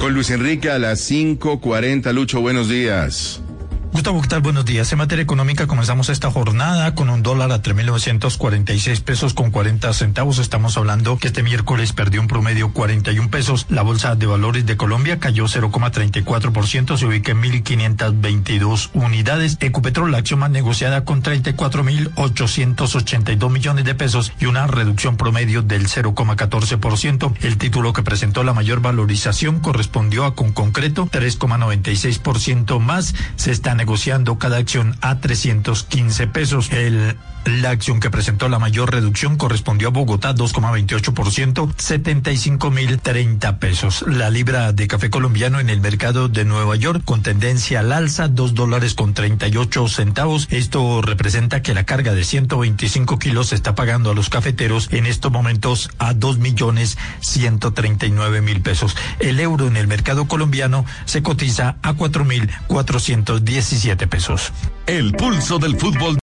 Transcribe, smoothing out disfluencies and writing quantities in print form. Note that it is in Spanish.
Con Luis Enrique a las 5:40. Lucho, buenos días. Gustavo, ¿qué tal? Buenos días. En materia económica comenzamos esta jornada con un dólar a 3.946 pesos con 40 centavos. Estamos hablando que este miércoles perdió un promedio 41 pesos. La Bolsa de Valores de Colombia cayó 0,34%, se ubica en 1.522 unidades. Ecopetrol, la acción más negociada con 34.882 millones de pesos y una reducción promedio del 0,14%. El título que presentó la mayor valorización correspondió a Conconcreto, 3,96% más. Se está negociando cada acción a 315 pesos. La acción que presentó la mayor reducción correspondió a Bogotá, 2,28%, 75.030 pesos. La libra de café colombiano en el mercado de Nueva York con tendencia al alza, $2.38. Esto representa que la carga de 125 kilos se está pagando a los cafeteros en estos momentos a 2.139.000 pesos. El euro en el mercado colombiano se cotiza a 4.417 pesos. El pulso del fútbol